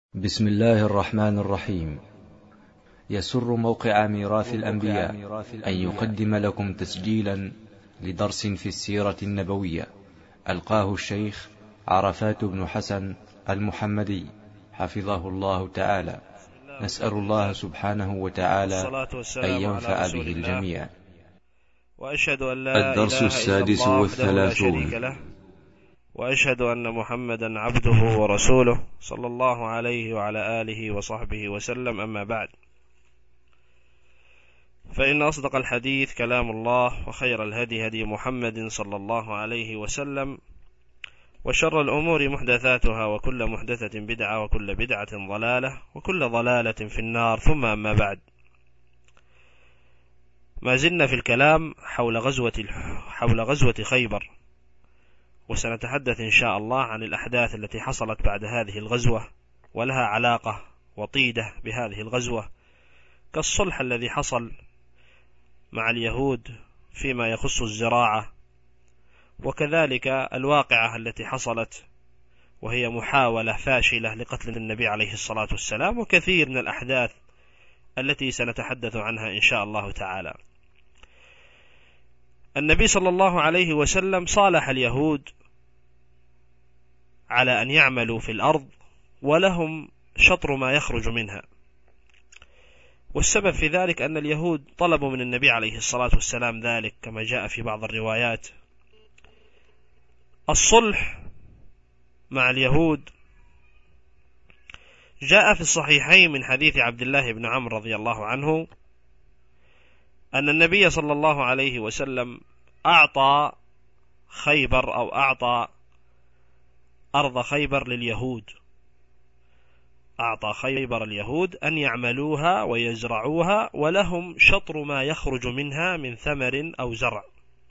بسم الله الرحمن الرحيم. يسر موقع ميراث الأنبياء أن يقدم لكم تسجيلا لدرس في السيرة النبوية ألقاه الشيخ عرفات بن حسن المحمدي حفظه الله تعالى. نسأل الله سبحانه وتعالى أن ينفع به الجميع. وأشهد أن لا الدرس إله السادس إلا الله وحده لا شريك والثلاثون. له، وأشهد أن محمدا عبده ورسوله صلى الله عليه وعلى آله وصحبه وسلم. أما بعد، فإن أصدق الحديث كلام الله، وخير الهدي هدي محمد صلى الله عليه وسلم، وشر الأمور محدثاتها، وكل محدثة بدعة، وكل بدعة ضلالة، وكل ضلالة في النار. ثم أما بعد، ما زلنا في الكلام حول غزوة خيبر، وسنتحدث إن شاء الله عن الأحداث التي حصلت بعد هذه الغزوة ولها علاقة وطيدة بهذه الغزوة، كالصلح الذي حصل مع اليهود فيما يخص الزراعة، وكذلك الواقعة التي حصلت وهي محاولة فاشلة لقتل النبي عليه الصلاة والسلام، وكثير من الأحداث التي سنتحدث عنها إن شاء الله تعالى. النبي صلى الله عليه وسلم صالح اليهود على أن يعملوا في الأرض ولهم شطر ما يخرج منها، والسبب في ذلك أن اليهود طلبوا من النبي عليه الصلاة والسلام ذلك، كما جاء في بعض الروايات. الصلح مع اليهود جاء في الصحيحين من حديث عبد الله بن عمرو رضي الله عنه أن النبي صلى الله عليه وسلم أعطى خيبر، أو أعطى أرض خيبر لليهود، أعطى خيبر اليهود أن يعملوها ويزرعوها، ولهم شطر ما يخرج منها من ثمر أو زرع.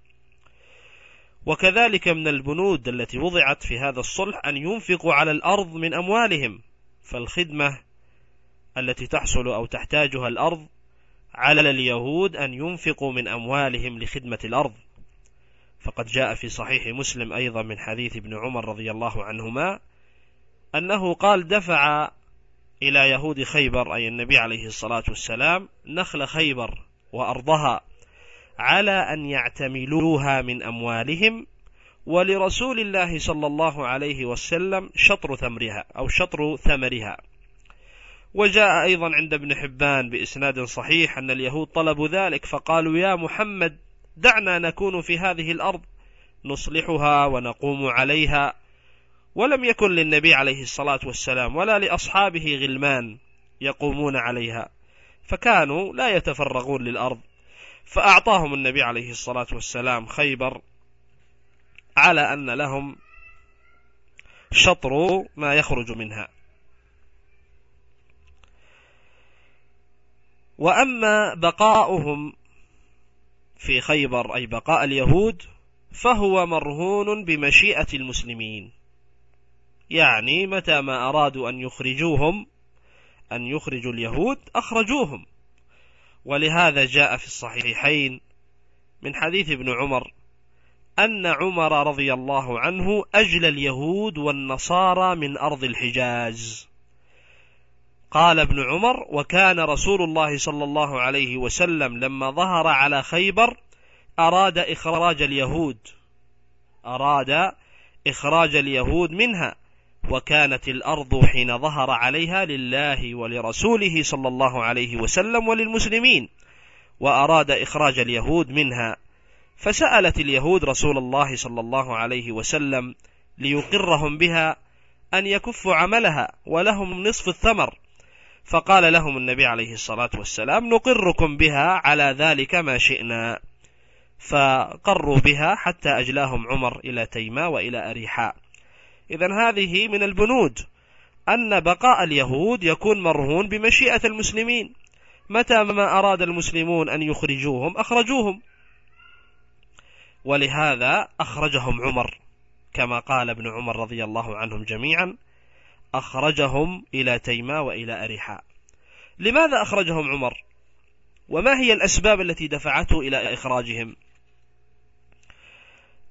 وكذلك من البنود التي وضعت في هذا الصلح أن ينفقوا على الأرض من أموالهم، فالخدمة التي تحصل أو تحتاجها الأرض على اليهود أن ينفقوا من أموالهم لخدمة الأرض. فقد جاء في صحيح مسلم أيضا من حديث ابن عمر رضي الله عنهما أنه قال: دفع إلى يهود خيبر، أي النبي عليه الصلاة والسلام، نخل خيبر وأرضها على أن يعتملوها من أموالهم، ولرسول الله صلى الله عليه وسلم شطر ثمرها أو شطر ثمرها. وجاء أيضا عند ابن حبان بإسناد صحيح أن اليهود طلبوا ذلك، فقالوا: يا محمد، دعنا نكون في هذه الأرض نصلحها ونقوم عليها. ولم يكن للنبي عليه الصلاة والسلام ولا لأصحابه غلمان يقومون عليها، فكانوا لا يتفرغون للأرض، فأعطاهم النبي عليه الصلاة والسلام خيبر على أن لهم شطر ما يخرج منها. وأما بقاؤهم في خيبر، أي بقاء اليهود، فهو مرهون بمشيئة المسلمين، يعني متى ما أرادوا أن يخرجوا اليهود أخرجوهم. ولهذا جاء في الصحيحين من حديث ابن عمر أن عمر رضي الله عنه أجلى اليهود والنصارى من أرض الحجاز. قال ابن عمر: وكان رسول الله صلى الله عليه وسلم لما ظهر على خيبر أراد إخراج اليهود منها، وكانت الأرض حين ظهر عليها لله ولرسوله صلى الله عليه وسلم وللمسلمين، وأراد إخراج اليهود منها، فسألت اليهود رسول الله صلى الله عليه وسلم ليقرهم بها أن يكفوا عملها ولهم نصف الثمر، فقال لهم النبي عليه الصلاة والسلام: نقركم بها على ذلك ما شئنا. فقروا بها حتى أجلاهم عمر إلى تيماء وإلى أريحاء. إذن هذه من البنود أن بقاء اليهود يكون مرهون بمشيئة المسلمين، متى ما أراد المسلمون أن يخرجوهم أخرجوهم. ولهذا أخرجهم عمر، كما قال ابن عمر رضي الله عنهم جميعا: أخرجهم إلى تيماء وإلى أريحاء. لماذا أخرجهم عمر؟ وما هي الأسباب التي دفعته إلى إخراجهم؟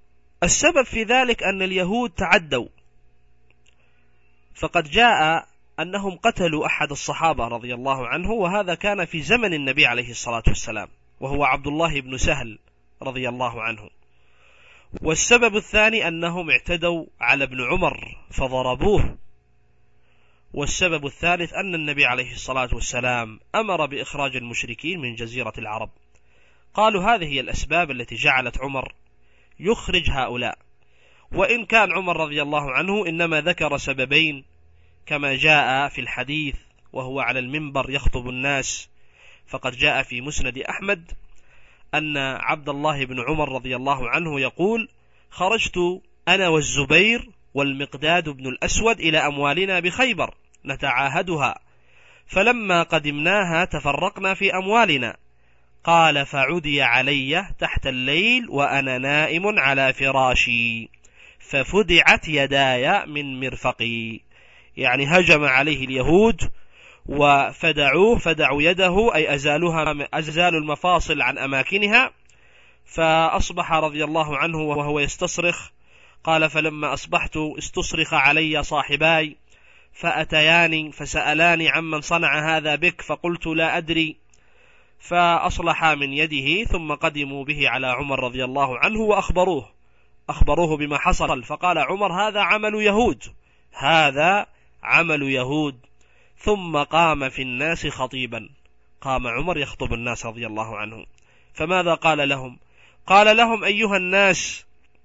السبب في ذلك أن اليهود تعدوا، فقد جاء أنهم قتلوا أحد الصحابة رضي الله عنه، وهذا كان في زمن النبي عليه الصلاة والسلام، وهو عبد الله بن سهل رضي الله عنه. والسبب الثاني أنهم اعتدوا على ابن عمر فضربوه. والسبب الثالث أن النبي عليه الصلاة والسلام أمر بإخراج المشركين من جزيرة العرب. قالوا هذه هي الأسباب التي جعلت عمر يخرج هؤلاء، وإن كان عمر رضي الله عنه إنما ذكر سببين كما جاء في الحديث وهو على المنبر يخطب الناس، فقد جاء في مسند أحمد أن عبد الله بن عمر رضي الله عنه يقول: خرجت أنا والزبير والمقداد بن الأسود إلى أموالنا بخيبر نتعاهدها، فلما قدمناها تفرقنا في أموالنا. قال: فعدي علي تحت الليل وأنا نائم على فراشي، ففدعت يداي من مرفقي، يعني هجم عليه اليهود وفدعوه، فدعوا يده أي أزالوا المفاصل عن أماكنها، فأصبح رضي الله عنه وهو يستصرخ. قال: فلما أصبحت استصرخ علي صاحباي فأتياني فسألاني عمن صنع هذا بك، فقلت لا أدري، فأصلحا من يده، ثم قدموا به على عمر رضي الله عنه وأخبروه بما حصل، فقال عمر: هذا عمل يهود، هذا عمل يهود. ثم قام في الناس خطيبا، قام عمر يخطب الناس رضي الله عنه، فماذا قال لهم؟ قال لهم: أيها الناس،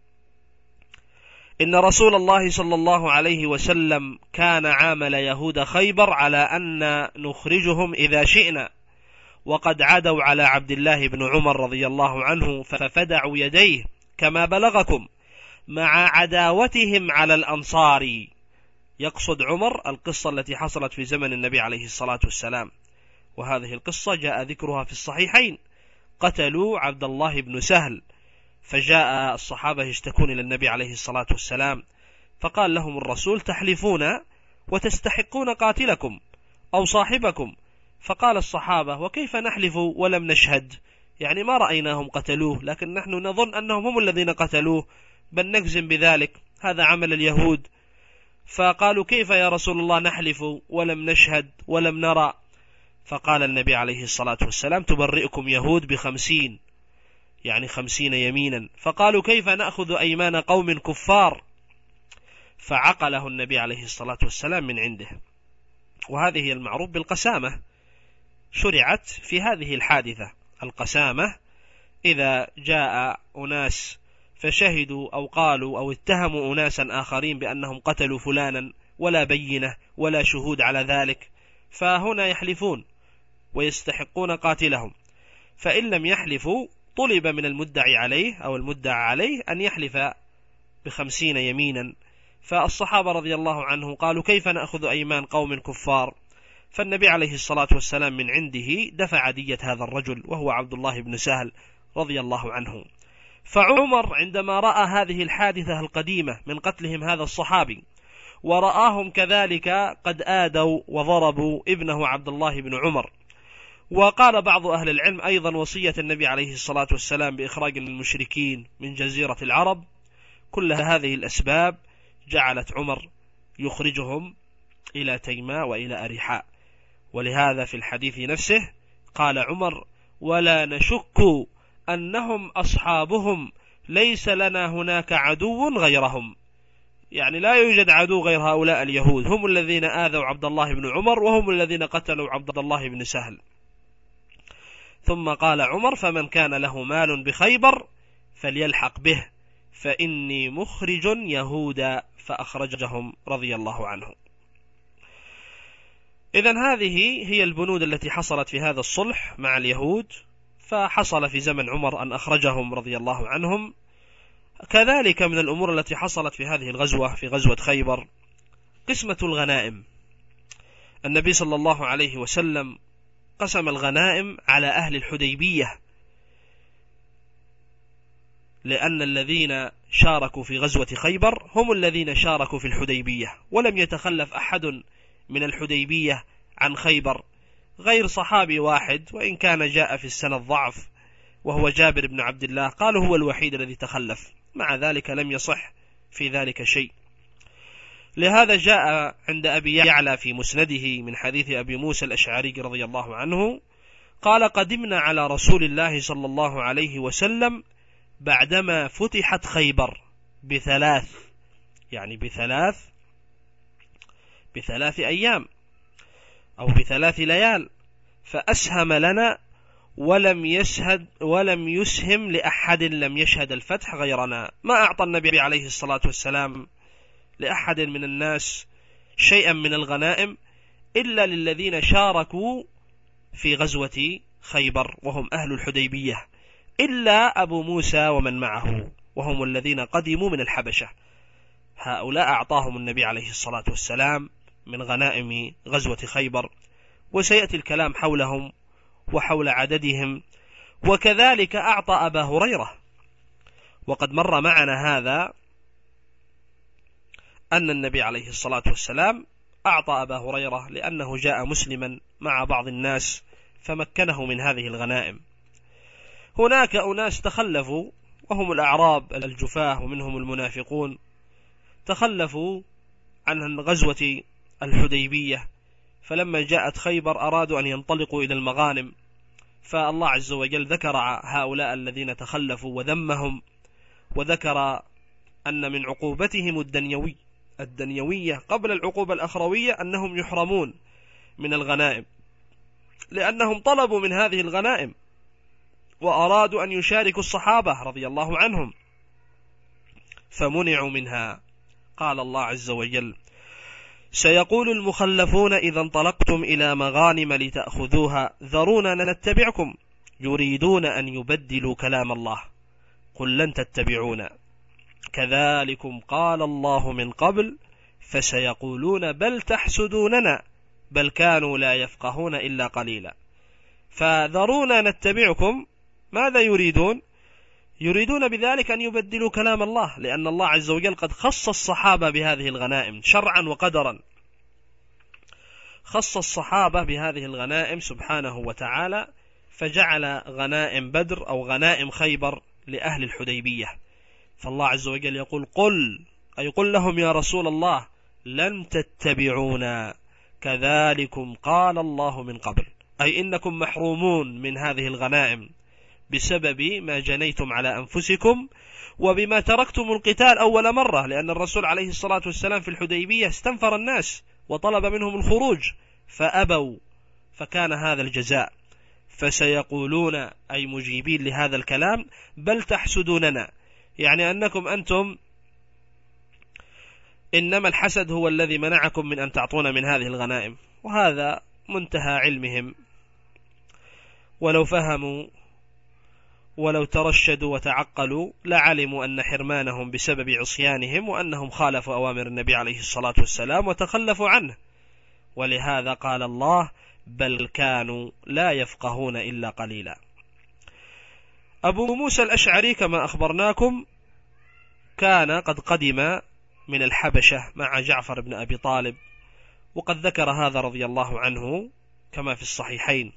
إن رسول الله صلى الله عليه وسلم كان عامل يهود خيبر على أن نخرجهم إذا شئنا، وقد عدوا على عبد الله بن عمر رضي الله عنه ففدعوا يديه كما بلغكم، مع عداوتهم على الأنصار. يقصد عمر القصة التي حصلت في زمن النبي عليه الصلاة والسلام، وهذه القصة جاء ذكرها في الصحيحين. قتلوا عبد الله بن سهل، فجاء الصحابة يشتكون إلى النبي عليه الصلاة والسلام، فقال لهم الرسول: تحلفون وتستحقون قاتلكم أو صاحبكم. فقال الصحابة: وكيف نحلف ولم نشهد؟ يعني ما رأيناهم قتلوه، لكن نحن نظن أنهم هم الذين قتلوه، بل نجزم بذلك، هذا عمل اليهود. فقالوا: كيف يا رسول الله نحلف ولم نشهد ولم نرى؟ فقال النبي عليه الصلاة والسلام: تبرئكم يهود ب50، يعني 50 يمينا. فقالوا: كيف نأخذ أيمان قوم كفار؟ فعقله النبي عليه الصلاة والسلام من عنده. وهذه هي المعروف بالقسامة، شرعت في هذه الحادثة. القسامة إذا جاء أناس فشهدوا أو قالوا أو اتهموا أناسا آخرين بأنهم قتلوا فلانا ولا بينة ولا شهود على ذلك، فهنا يحلفون ويستحقون قاتلهم، فإن لم يحلفوا طلب من المدعي عليه أو المدعى عليه أن يحلف ب50 يمينا. فالصحابة رضي الله عنه قالوا: كيف نأخذ أيمان قوم كفار؟ فالنبي عليه الصلاة والسلام من عنده دفع دية هذا الرجل وهو عبد الله بن سهل رضي الله عنه. فعمر عندما رأى هذه الحادثة القديمة من قتلهم هذا الصحابي، ورآهم كذلك قد آدوا وضربوا ابنه عبد الله بن عمر، وقال بعض أهل العلم أيضا وصية النبي عليه الصلاة والسلام بإخراج المشركين من جزيرة العرب، كل هذه الأسباب جعلت عمر يخرجهم إلى تيماء وإلى أريحاء. ولهذا في الحديث نفسه قال عمر: ولا نشك أنهم أصحابهم، ليس لنا هناك عدو غيرهم، يعني لا يوجد عدو غير هؤلاء اليهود، هم الذين آذوا عبد الله بن عمر وهم الذين قتلوا عبد الله بن سهل. ثم قال عمر: فمن كان له مال بخيبر فليلحق به، فإني مخرج يهودا، فأخرجهم رضي الله عنه. إذن هذه هي البنود التي حصلت في هذا الصلح مع اليهود، فحصل في زمن عمر أن أخرجهم رضي الله عنهم. كذلك من الأمور التي حصلت في هذه الغزوة، في غزوة خيبر، قسمة الغنائم. النبي صلى الله عليه وسلم قسم الغنائم على أهل الحديبية، لأن الذين شاركوا في غزوة خيبر هم الذين شاركوا في الحديبية، ولم يتخلف أحد من الحديبية عن خيبر غير صحابي واحد، وإن كان جاء في السنة ضعف، وهو جابر بن عبد الله، قالوا هو الوحيد الذي تخلف، مع ذلك لم يصح في ذلك شيء. لهذا جاء عند أبي يعلى في مسنده من حديث أبي موسى الأشعري رضي الله عنه قال: قدمنا على رسول الله صلى الله عليه وسلم بعدما فتحت خيبر بثلاث، يعني بثلاث أيام أو بثلاث ليال، فأسهم لنا ولم يسهم لأحد لم يشهد الفتح غيرنا. ما أعطى النبي عليه الصلاة والسلام لأحد من الناس شيئا من الغنائم إلا للذين شاركوا في غزوة خيبر وهم أهل الحديبية، إلا أبو موسى ومن معه وهم الذين قدموا من الحبشة. هؤلاء أعطاهم النبي عليه الصلاة والسلام من غنائم غزوة خيبر، وسيأتي الكلام حولهم وحول عددهم. وكذلك أعطى أبا هريرة، وقد مر معنا هذا أن النبي عليه الصلاة والسلام أعطى أبا هريرة لأنه جاء مسلما مع بعض الناس فمكنه من هذه الغنائم. هناك أناس تخلفوا وهم الأعراب الجفاه ومنهم المنافقون، تخلفوا عن غزوة الحديبية، فلما جاءت خيبر أرادوا أن ينطلقوا إلى المغانم، فالله عز وجل ذكر هؤلاء الذين تخلفوا وذمهم، وذكر أن من عقوبتهم الدنيوية قبل العقوبة الأخروية أنهم يحرمون من الغنائم، لأنهم طلبوا من هذه الغنائم وأرادوا أن يشاركوا الصحابة رضي الله عنهم فمنعوا منها. قال الله عز وجل: سيقول المخلفون إذا انطلقتم إلى مغانم لتأخذوها ذرونا نتبعكم يريدون أن يبدلوا كلام الله قل لن تتبعونا كذلكم قال الله من قبل فسيقولون بل تحسدوننا بل كانوا لا يفقهون إلا قليلا. فذرونا نتبعكم ماذا يريدون؟ يريدون بذلك أن يبدلوا كلام الله، لأن الله عز وجل قد خص الصحابة بهذه الغنائم شرعا وقدرا، خص الصحابة بهذه الغنائم سبحانه وتعالى، فجعل غنائم بدر أو غنائم خيبر لأهل الحديبية. فالله عز وجل يقول قل لهم يا رسول الله لن تتبعونا كذلكم قال الله من قبل، أي إنكم محرومون من هذه الغنائم بسبب ما جنيتم على أنفسكم وبما تركتم القتال أول مرة، لأن الرسول عليه الصلاة والسلام في الحديبية استنفر الناس وطلب منهم الخروج فأبوا، فكان هذا الجزاء. فسيقولون أي مجيبين لهذا الكلام بل تحسدوننا، يعني أنكم أنتم إنما الحسد هو الذي منعكم من أن تعطونا من هذه الغنائم. وهذا منتهى علمهم، ولو فهموا ولو ترشدوا وتعقلوا لعلموا أن حرمانهم بسبب عصيانهم وأنهم خالفوا أوامر النبي عليه الصلاة والسلام وتخلفوا عنه. ولهذا قال الله بل كانوا لا يفقهون إلا قليلا. أبو موسى الأشعري كما أخبرناكم كان قد قدم من الحبشة مع جعفر بن أبي طالب، وقد ذكر هذا رضي الله عنه كما في الصحيحين،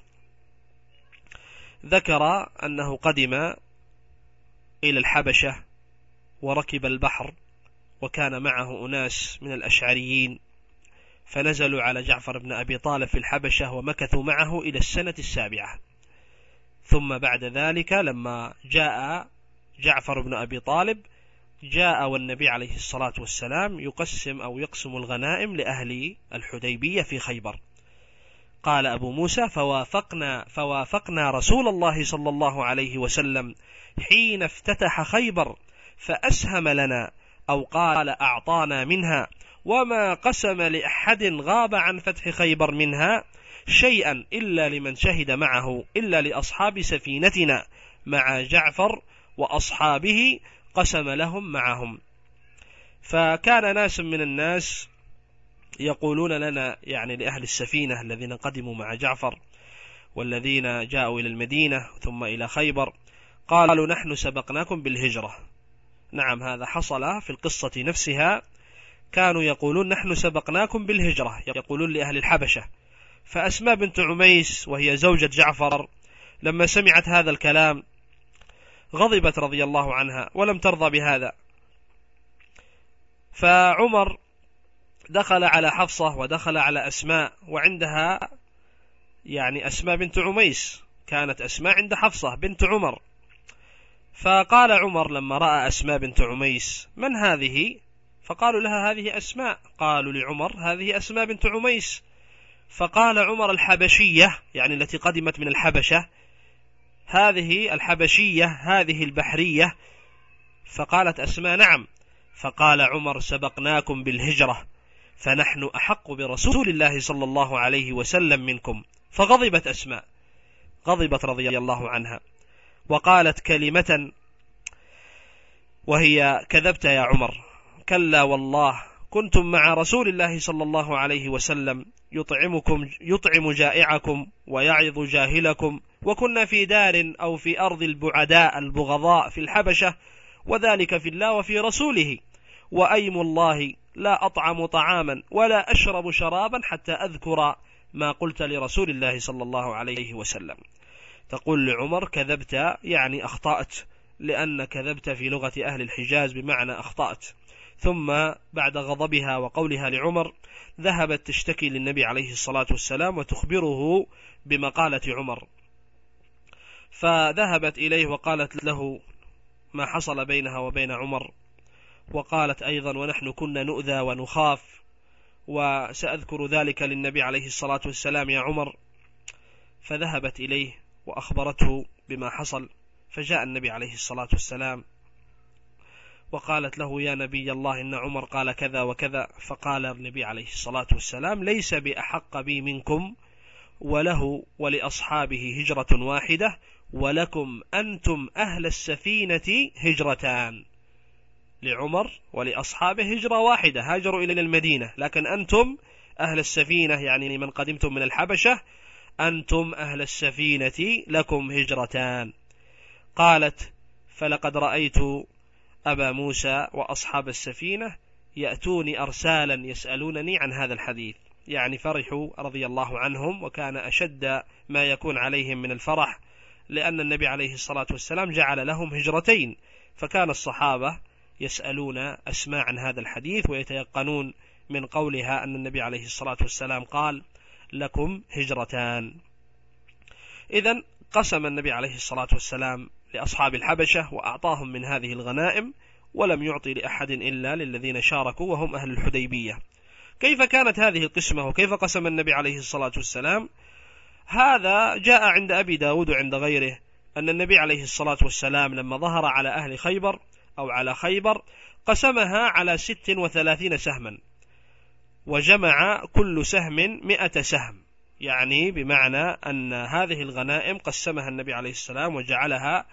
ذكر أنه قدم إلى الحبشة وركب البحر وكان معه أناس من الأشعريين، فنزلوا على جعفر بن أبي طالب في الحبشة ومكثوا معه إلى السنة 7. ثم بعد ذلك لما جاء جعفر بن أبي طالب جاء والنبي عليه الصلاة والسلام يقسم الغنائم لأهل الحديبية في خيبر. قال أبو موسى فوافقنا رسول الله صلى الله عليه وسلم حين افتتح خيبر فأسهم لنا أو قال أعطانا منها، وما قسم لأحد غاب عن فتح خيبر منها شيئا إلا لمن شهد معه إلا لأصحاب سفينتنا مع جعفر وأصحابه قسم لهم معهم. فكان ناس من الناس يقولون لنا يعني لأهل السفينة الذين قدموا مع جعفر والذين جاءوا إلى المدينة ثم إلى خيبر، قالوا نحن سبقناكم بالهجرة. نعم هذا حصل في القصة نفسها، كانوا يقولون نحن سبقناكم بالهجرة، يقولون لأهل الحبشة. فأسماء بنت عميس وهي زوجة جعفر لما سمعت هذا الكلام غضبت رضي الله عنها ولم ترضى بهذا. فعمر دخل على حفصة ودخل على أسماء، وعندها يعني أسماء بنت عميس، كانت أسماء عند حفصة بنت عمر. فقال عمر لما رأى أسماء بنت عميس: من هذه؟ فقالوا لها: هذه أسماء. قالوا لعمر: هذه أسماء بنت عميس. فقال عمر: الحبشية، يعني التي قدمت من الحبشة، هذه الحبشية، هذه البحرية. فقالت أسماء: نعم. فقال عمر: سبقناكم بالهجرة، فنحن أحق برسول الله صلى الله عليه وسلم منكم. فغضبت أسماء، غضبت رضي الله عنها، وقالت كلمة وهي: كذبت يا عمر، كلا والله كنتم مع رسول الله صلى الله عليه وسلم يطعم جائعكم ويعظ جاهلكم، وكنا في دار أو في أرض البعداء البغضاء في الحبشة، وذلك في الله وفي رسوله، وأيم الله لا أطعم طعاما ولا أشرب شرابا حتى أذكر ما قلت لرسول الله صلى الله عليه وسلم. تقول لعمر: كذبت، يعني أخطأت، لأن كذبت في لغة أهل الحجاز بمعنى أخطأت. ثم بعد غضبها وقولها لعمر ذهبت تشتكي للنبي عليه الصلاة والسلام وتخبره بمقالة عمر، فذهبت إليه وقالت له ما حصل بينها وبين عمر، وقالت أيضا: ونحن كنا نؤذى ونخاف، وسأذكر ذلك للنبي عليه الصلاة والسلام يا عمر. فذهبت إليه وأخبرته بما حصل، فجاء النبي عليه الصلاة والسلام وقالت له: يا نبي الله، إن عمر قال كذا وكذا. فقال النبي عليه الصلاة والسلام: ليس بأحق بي منكم، وله ولأصحابه هجرة واحدة، ولكم أنتم أهل السفينة هجرتان. لعمر ولأصحابه هجرة واحدة، هاجروا إلى المدينة، لكن أنتم أهل السفينة، يعني من قدمتم من الحبشة، أنتم أهل السفينة لكم هجرتان. قالت: فلقد رأيت أبا موسى وأصحاب السفينة يأتوني أرسالا يسألونني عن هذا الحديث، يعني فرحوا رضي الله عنهم، وكان أشد ما يكون عليهم من الفرح، لأن النبي عليه الصلاة والسلام جعل لهم هجرتين، فكان الصحابة يسألون أسماء عن هذا الحديث ويتيقنون من قولها أن النبي عليه الصلاة والسلام قال: لكم هجرتان. إذن قسم النبي عليه الصلاة والسلام لأصحاب الحبشة وأعطاهم من هذه الغنائم، ولم يعطي لأحد إلا للذين شاركوا وهم أهل الحديبية. كيف كانت هذه القسمة وكيف قسم النبي عليه الصلاة والسلام؟ هذا جاء عند أبي داود وعند غيره أن النبي عليه الصلاة والسلام لما ظهر على أهل خيبر أو على خيبر قسمها على 36 سهما، وجمع كل سهم 100 سهم، يعني بمعنى أن هذه الغنائم قسمها النبي عليه السلام وجعلها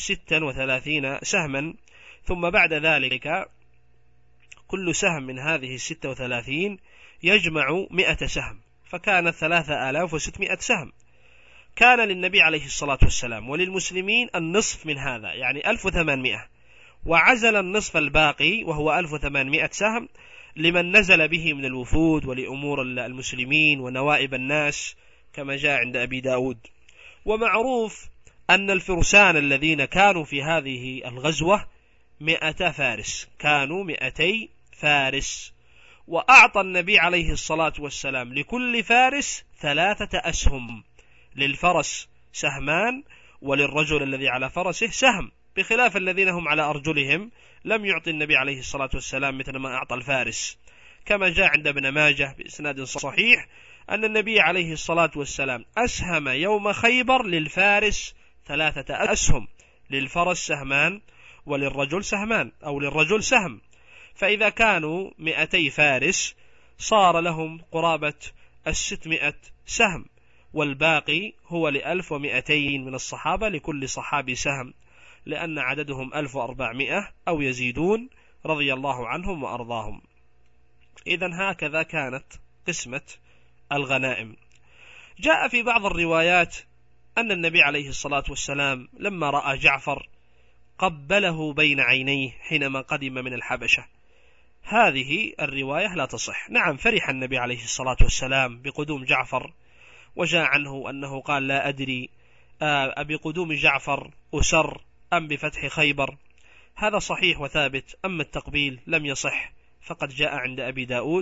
36 سهما، ثم بعد ذلك كل سهم من هذه 36 يجمع 100 سهم، فكانت 3600 سهم. كان للنبي عليه الصلاة والسلام وللمسلمين النصف من هذا، يعني 1800، وعزل النصف الباقي وهو 1800 سهم لمن نزل به من الوفود ولأمور المسلمين ونوائب الناس، كما جاء عند أبي داود. ومعروف أن الفرسان الذين كانوا في هذه الغزوة 100 فارس، كانوا 200 فارس، وأعطى النبي عليه الصلاة والسلام لكل فارس 3 أسهم، للفرس سهمان وللرجل الذي على فرسه سهم، بخلاف الذين هم على أرجلهم لم يعطي النبي عليه الصلاة والسلام مثل ما أعطى الفارس، كما جاء عند ابن ماجه بإسناد صحيح أن النبي عليه الصلاة والسلام أسهم يوم خيبر للفارس 3 أسهم، للفرس سهمان وللرجل سهمان أو للرجل سهم، فإذا كانوا 200 فارس صار لهم قرابة 600 سهم، والباقي هو 1200 من الصحابة، لكل صحابي سهم، لأن عددهم 1400 أو يزيدون رضي الله عنهم وأرضاهم. إذن هكذا كانت قسمة الغنائم. جاء في بعض الروايات أن النبي عليه الصلاة والسلام لما رأى جعفر قبله بين عينيه حينما قدم من الحبشة. هذه الرواية لا تصح. نعم، فرح النبي عليه الصلاة والسلام بقدوم جعفر، وجاء عنه أنه قال: لا أدري بقدوم جعفر أسر أم بفتح خيبر. هذا صحيح وثابت. أما التقبيل لم يصح، فقد جاء عند أبي داود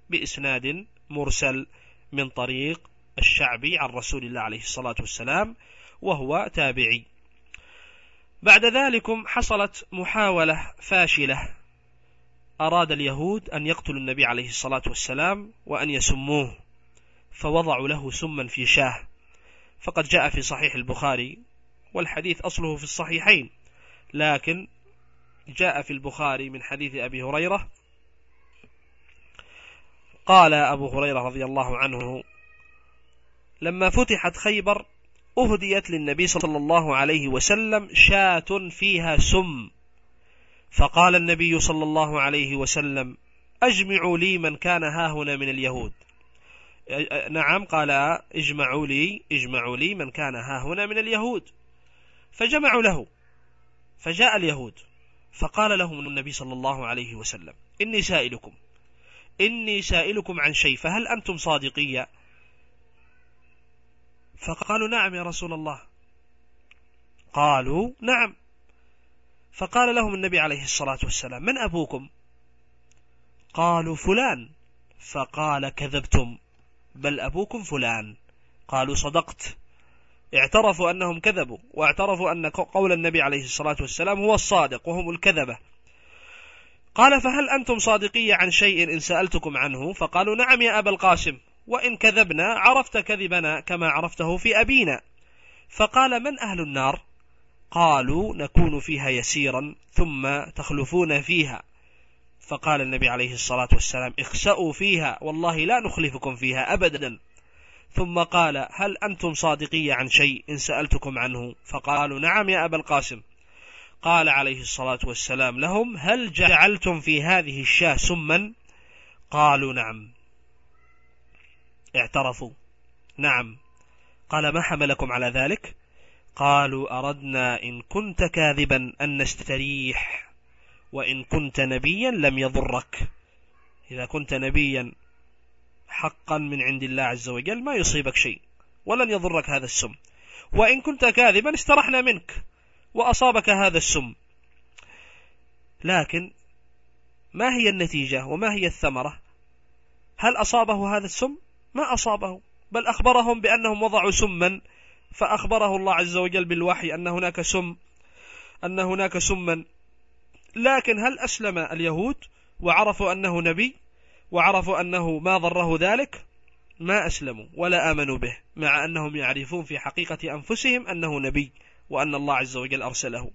بإسناد مرسل من طريق الشعبي عن رسول الله عليه الصلاة والسلام وهو تابعي. بعد ذلك حصلت محاولة فاشلة، أراد اليهود أن يقتلوا النبي عليه الصلاة والسلام وأن يسموه، فوضعوا له سما في شاه، فقد جاء في صحيح البخاري، والحديث أصله في الصحيحين، لكن جاء في البخاري من حديث أبي هريرة. قال أبو هريرة رضي الله عنه: لما فتحت خيبر أهديت للنبي صلى الله عليه وسلم شاة فيها سم، فقال النبي صلى الله عليه وسلم: أجمعوا لي من كان هاهنا من اليهود. نعم، قال: اجمعوا لي من كان هاهنا من اليهود. فجمعوا له، فجاء اليهود فقال لهم النبي صلى الله عليه وسلم: إني سائلكم عن شيء، فهل أنتم صادقية؟ فقالوا: نعم يا رسول الله. قالوا: نعم. فقال لهم النبي عليه الصلاة والسلام: من أبوكم؟ قالوا: فلان. فقال: كذبتم، بل أبوكم فلان. قالوا: صدقت. اعترفوا أنهم كذبوا، واعترفوا أن قول النبي عليه الصلاة والسلام هو الصادق وهم الكذبة. قال: فهل أنتم صادقية عن شيء إن سألتكم عنه؟ فقالوا: نعم يا أبا القاسم، وإن كذبنا عرفت كذبنا كما عرفته في أبينا. فقال: من أهل النار؟ قالوا: نكون فيها يسيرا ثم تخلفون فيها. فقال النبي عليه الصلاة والسلام: اخسأوا فيها، والله لا نخلفكم فيها أبدا. ثم قال: هل أنتم صادقية عن شيء إن سألتكم عنه؟ فقالوا: نعم يا أبا القاسم. قال عليه الصلاة والسلام لهم: هل جعلتم في هذه الشاة سما؟ قالوا: نعم. اعترفوا: نعم. قال: ما حملكم على ذلك؟ قالوا: أردنا إن كنت كاذبا أن نستريح، وإن كنت نبيا لم يضرك. إذا كنت نبيا حقا من عند الله عز وجل ما يصيبك شيء ولن يضرك هذا السم، وإن كنت كاذبا استرحنا منك وأصابك هذا السم. لكن ما هي النتيجة وما هي الثمرة؟ هل أصابه هذا السم؟ ما أصابه، بل أخبرهم بأنهم وضعوا سما، فأخبره الله عز وجل بالوحي أن هناك سما. لكن هل أسلم اليهود وعرفوا أنه نبي وعرفوا أنه ما ضره ذلك؟ ما أسلموا ولا آمنوا به، مع أنهم يعرفون في حقيقة أنفسهم أنه نبي وأن الله عز وجل أرسله.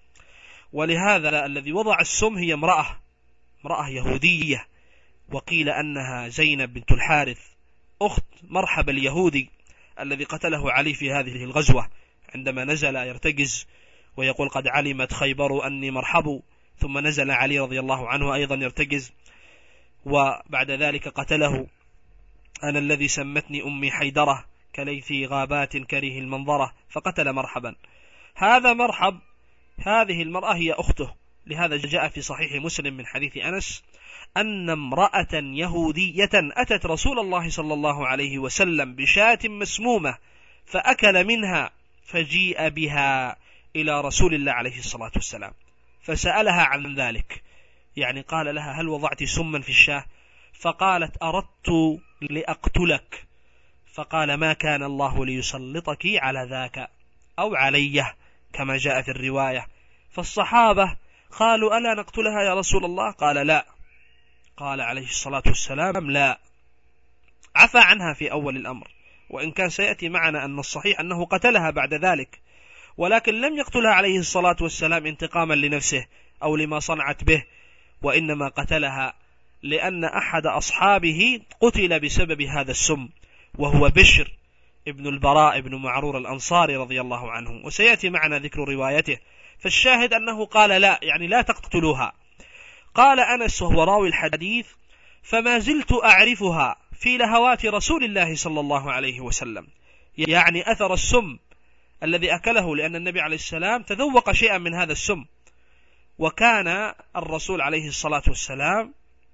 ولهذا الذي وضع السم هي امرأة يهودية، وقيل أنها زينب بنت الحارث أخت مرحب اليهودي الذي قتله علي في هذه الغزوة، عندما نزل يرتجز ويقول: قد علمت خيبر أني مرحب. ثم نزل علي رضي الله عنه أيضا يرتجز، وبعد ذلك قتله: أنا الذي سمتني أمي حيدرة كليثي غابات كريه المنظرة. فقتل مرحبا. هذا مرحب، هذه المرأة هي أخته. لهذا جاء في صحيح مسلم من حديث أنس أن امرأة يهودية أتت رسول الله صلى الله عليه وسلم بشاة مسمومة فأكل منها، فجيء بها إلى رسول الله عليه الصلاة والسلام فسألها عن ذلك، يعني قال لها: هل وضعت سما في الشاة؟ فقالت: أردت لأقتلك. فقال: ما كان الله ليسلطك على ذاك أو عليه كما جاء في الرواية. فالصحابة قالوا: ألا نقتلها يا رسول الله؟ قال: لا. قال عليه الصلاة والسلام: لا. عفى عنها في أول الأمر، وإن كان سيأتي معنا أن الصحيح أنه قتلها بعد ذلك، ولكن لم يقتلها عليه الصلاة والسلام انتقاما لنفسه أو لما صنعت به، وإنما قتلها لأن أحد أصحابه قتل بسبب هذا السم، وهو بشر ابن البراء ابن معرور الأنصاري رضي الله عنه، وسيأتي معنا ذكر روايته. فالشاهد أنه قال: لا، يعني لا تقتلوها. قال أنس وهو راوي الحديث: فما زلت أعرفها في لهوات رسول الله صلى الله عليه وسلم، يعني أثر السم الذي أكله، لأن النبي عليه السلام تذوق شيئا من هذا السم، وكان الرسول عليه الصلاة والسلام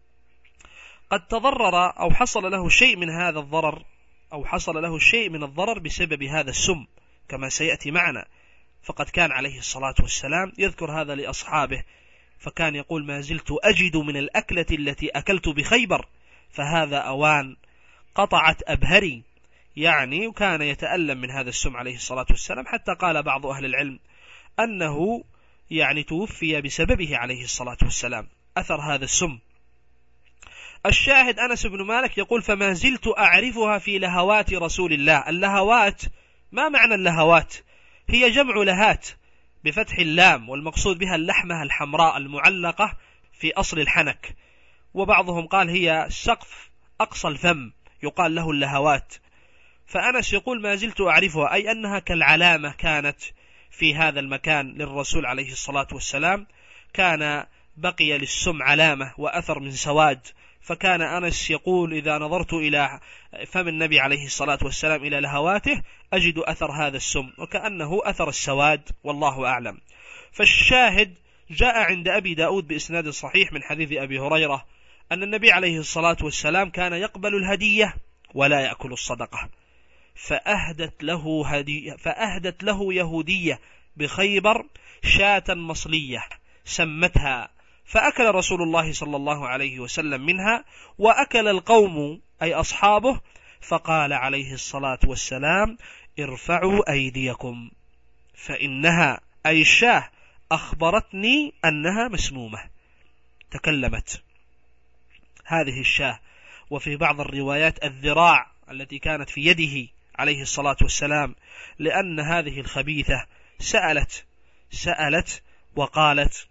قد تضرر أو حصل له شيء من هذا الضرر، أو حصل له شيء من الضرر بسبب هذا السم كما سيأتي معنا. فقد كان عليه الصلاة والسلام يذكر هذا لأصحابه، فكان يقول: ما زلت أجد من الأكلة التي أكلت بخيبر فهذا أوان. قطعت أبهري، يعني كان يتألم من هذا السم عليه الصلاة والسلام، حتى قال بعض أهل العلم أنه يعني توفي بسببه عليه الصلاة والسلام، أثر هذا السم. الشاهد أنس بن مالك يقول: فما زلت أعرفها في لهوات رسول الله. اللهوات، ما معنى اللهوات؟ هي جمع لهات بفتح اللام، والمقصود بها اللحمة الحمراء المعلقة في أصل الحنك، وبعضهم قال هي سقف أقصى الفم يقال له اللهوات. فأنس يقول: ما زلت أعرفها، أي أنها كالعلامة كانت في هذا المكان للرسول عليه الصلاة والسلام، كان بقي للسم علامة وأثر من سواد. فكان أنس يقول: إذا نظرت إلى فم النبي عليه الصلاة والسلام إلى لهواته أجد أثر هذا السم، وكأنه أثر السواد، والله أعلم. فالشاهد جاء عند أبي داود بإسناد صحيح من حديث أبي هريرة أن النبي عليه الصلاة والسلام كان يقبل الهدية ولا يأكل الصدقة، فأهدت له يهودية بخيبر شاة مصلية سمتها، فأكل رسول الله صلى الله عليه وسلم منها، وأكل القوم أي أصحابه، فقال عليه الصلاة والسلام: ارفعوا أيديكم فإنها أي الشاه أخبرتني أنها مسمومة. تكلمت هذه الشاه. وفي بعض الروايات الذراع التي كانت في يده عليه الصلاة والسلام، لأن هذه الخبيثة سألت وقالت: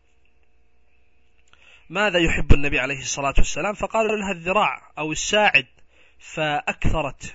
ماذا يحب النبي عليه الصلاة والسلام؟ فقالوا لها الذراع أو الساعد، فأكثرت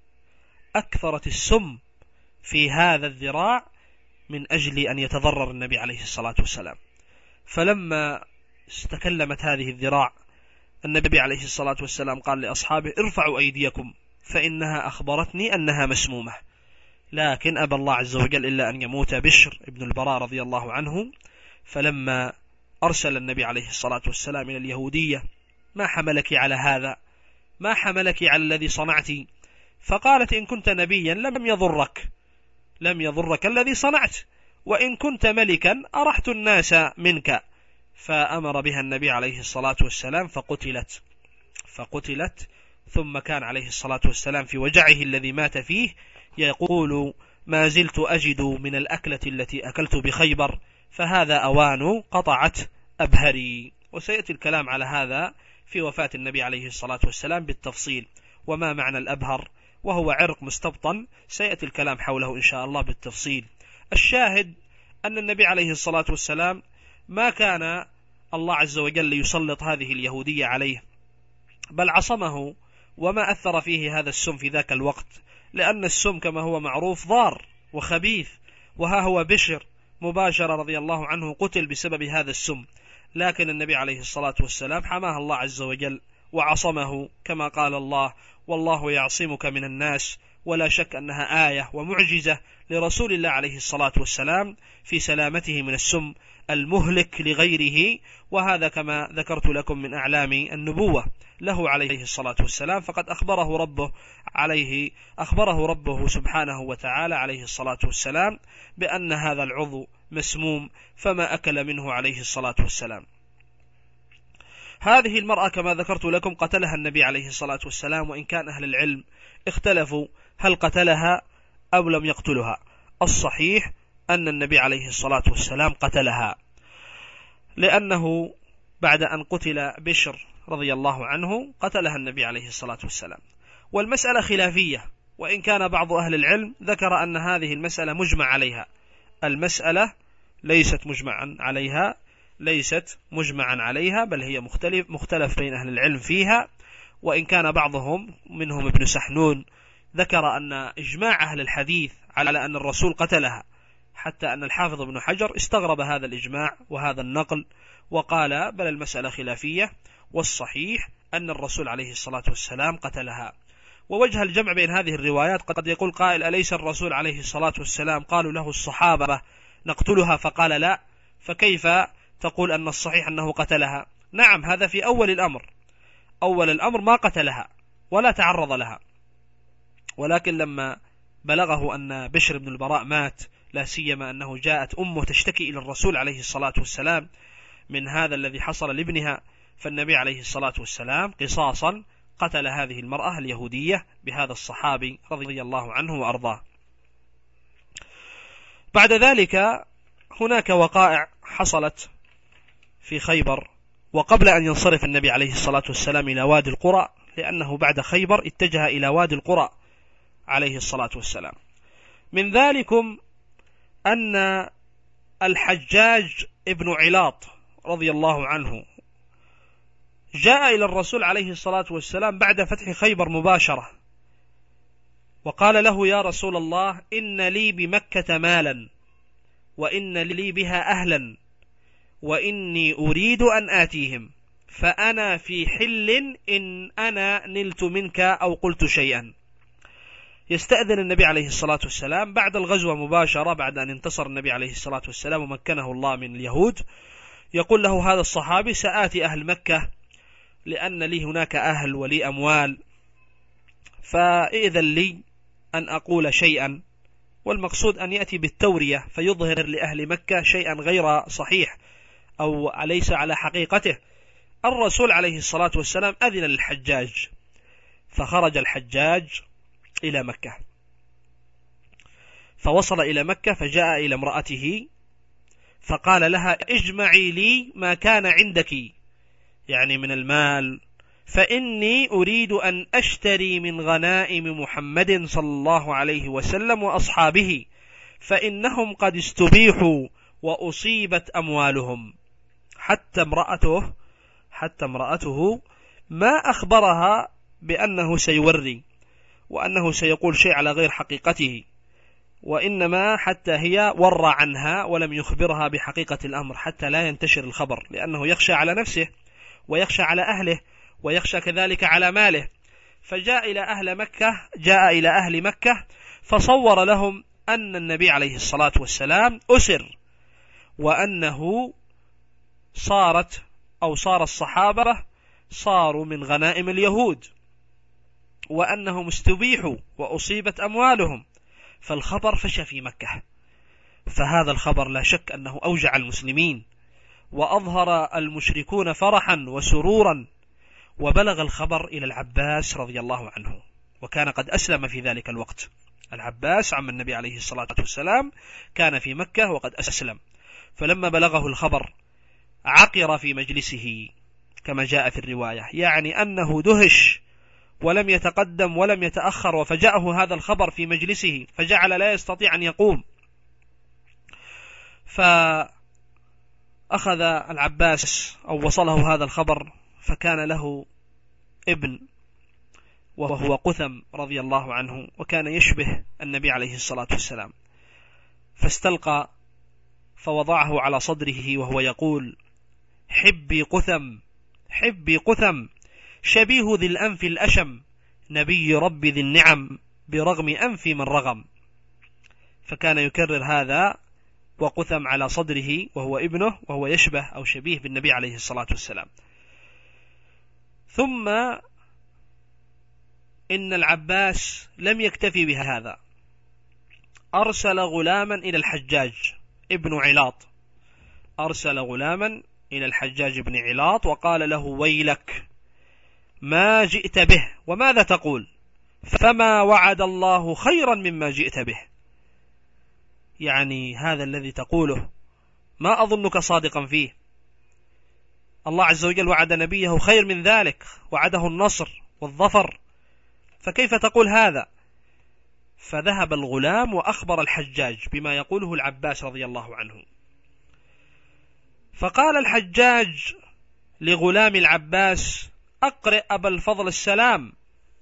السم في هذا الذراع من أجل أن يتضرر النبي عليه الصلاة والسلام. فلما تكلمت هذه الذراع، النبي عليه الصلاة والسلام قال لأصحابه: ارفعوا أيديكم فإنها أخبرتني أنها مسمومة. لكن أبى الله عز وجل إلا أن يموت بشر ابن البراء رضي الله عنه، فلما أرسل النبي عليه الصلاة والسلام إلى اليهودية: ما حملك على هذا؟ ما حملك على الذي صنعت؟ فقالت: إن كنت نبيا لم يضرك الذي صنعت، وإن كنت ملكا أرحت الناس منك. فأمر بها النبي عليه الصلاة والسلام فقتلت. ثم كان عليه الصلاة والسلام في وجعه الذي مات فيه يقول: ما زلت أجد من الأكلة التي أكلت بخيبر، فهذا أوان قطعت أبهري. وسيأتي الكلام على هذا في وفاة النبي عليه الصلاة والسلام بالتفصيل، وما معنى الأبهر، وهو عرق مستبطن، سيأتي الكلام حوله إن شاء الله بالتفصيل. الشاهد أن النبي عليه الصلاة والسلام ما كان الله عز وجل يسلط هذه اليهودية عليه، بل عصمه، وما أثر فيه هذا السم في ذاك الوقت، لأن السم كما هو معروف ضار وخبيث. وها هو بشر مباشرة رضي الله عنه قتل بسبب هذا السم، لكن النبي عليه الصلاة والسلام حماه الله عز وجل وعصمه، كما قال الله: والله يعصمك من الناس. ولا شك أنها آية ومعجزة لرسول الله عليه الصلاة والسلام في سلامته من السم المهلك لغيره. وهذا كما ذكرت لكم من أعلام النبوة له عليه الصلاة والسلام، فقد أخبره ربه سبحانه وتعالى عليه الصلاة والسلام بأن هذا العضو مسموم، فما أكل منه عليه الصلاة والسلام. هذه المرأة كما ذكرت لكم قتلها النبي عليه الصلاة والسلام، وإن كان أهل العلم اختلفوا هل قتلها أو لم يقتلها. الصحيح أن النبي عليه الصلاة والسلام قتلها، لأنه بعد أن قتل بشر رضي الله عنه قتلها النبي عليه الصلاة والسلام. والمسألة خلافية، وإن كان بعض أهل العلم ذكر أن هذه المسألة مجمع عليها. المسألة ليست مجمعا عليها، بل هي مختلف بين أهل العلم فيها. وإن كان بعضهم منهم ابن سحنون ذكر أن إجماع أهل الحديث على أن الرسول قتلها، حتى أن الحافظ ابن حجر استغرب هذا الإجماع وهذا النقل، وقال: بل المسألة خلافية، والصحيح أن الرسول عليه الصلاة والسلام قتلها. ووجه الجمع بين هذه الروايات، قد يقول قائل: أليس الرسول عليه الصلاة والسلام قالوا له الصحابة نقتلها فقال لا، فكيف تقول أن الصحيح أنه قتلها؟ نعم، هذا في أول الأمر ما قتلها ولا تعرض لها، ولكن لما بلغه أن بشر بن البراء مات، لا سيما أنه جاءت أمه تشتكي إلى الرسول عليه الصلاة والسلام من هذا الذي حصل لابنها، فالنبي عليه الصلاة والسلام قصاصا قتل هذه المرأة اليهودية بهذا الصحابي رضي الله عنه وأرضاه. بعد ذلك هناك وقائع حصلت في خيبر وقبل أن ينصرف النبي عليه الصلاة والسلام إلى وادي القرى، لأنه بعد خيبر اتجه إلى وادي القرى عليه الصلاة والسلام. من ذلكم أن الحجاج ابن علاط رضي الله عنه جاء إلى الرسول عليه الصلاة والسلام بعد فتح خيبر مباشرة وقال له: يا رسول الله، إن لي بمكة مالا وإن لي بها أهلا وإني أريد أن آتيهم، فأنا في حل إن أنا نلت منك أو قلت شيئا. يستأذن النبي عليه الصلاة والسلام بعد الغزوة مباشرة، بعد أن انتصر النبي عليه الصلاة والسلام ومكنه الله من اليهود، يقول له هذا الصحابي: سآتي أهل مكة لأن لي هناك أهل ولي أموال، فإذن لي أن أقول شيئا. والمقصود أن يأتي بالتورية فيظهر لأهل مكة شيئا غير صحيح أو ليس على حقيقته. الرسول عليه الصلاة والسلام أذن للحجاج، فخرج الحجاج إلى مكة، فوصل إلى مكة فجاء إلى امرأته فقال لها: اجمعي لي ما كان عندك، يعني من المال، فإني أريد أن أشتري من غنائم محمد صلى الله عليه وسلم وأصحابه، فإنهم قد استبيحوا وأصيبت أموالهم. حتى امرأته ما أخبرها بأنه سيوري وأنه سيقول شيء على غير حقيقته، وإنما حتى هي ورى عنها ولم يخبرها بحقيقة الأمر حتى لا ينتشر الخبر، لأنه يخشى على نفسه ويخشى على أهله ويخشى كذلك على ماله. فجاء إلى أهل مكة فصور لهم أن النبي عليه الصلاة والسلام أسر، وأنه صار الصحابة صاروا من غنائم اليهود، وأنهم استبيحوا وأصيبت أموالهم. فالخبر فشى في مكة، فهذا الخبر لا شك أنه أوجع المسلمين، وأظهر المشركون فرحا وسرورا، وبلغ الخبر إلى العباس رضي الله عنه، وكان قد أسلم في ذلك الوقت. العباس عم النبي عليه الصلاة والسلام كان في مكة وقد أسلم، فلما بلغه الخبر عقر في مجلسه كما جاء في الرواية، يعني أنه دهش ولم يتقدم ولم يتأخر، وفجأه هذا الخبر في مجلسه فجعل لا يستطيع أن يقوم. فأخذ العباس أو وصله هذا الخبر، فكان له ابن وهو قثم رضي الله عنه، وكان يشبه النبي عليه الصلاة والسلام، فاستلقى فوضعه على صدره وهو يقول: حبي قثم، حبي قثم، شبيه ذي الأنف الأشم، نبي رب ذي النعم، برغم أنف من رغم. فكان يكرر هذا وقثم على صدره وهو ابنه، وهو يشبه أو شبيه بالنبي عليه الصلاة والسلام. ثم إن العباس لم يكتفي بهذا، أرسل غلاما إلى الحجاج ابن علاط، أرسل غلاما إلى الحجاج بن علاط وقال له: ويلك، ما جئت به وماذا تقول؟ فما وعد الله خيرا مما جئت به، يعني هذا الذي تقوله ما أظنك صادقا فيه، الله عز وجل وعد نبيه خير من ذلك، وعده النصر والظفر، فكيف تقول هذا؟ فذهب الغلام وأخبر الحجاج بما يقوله العباس رضي الله عنه. فقال الحجاج لغلام العباس: أقرئ أبا الفضل السلام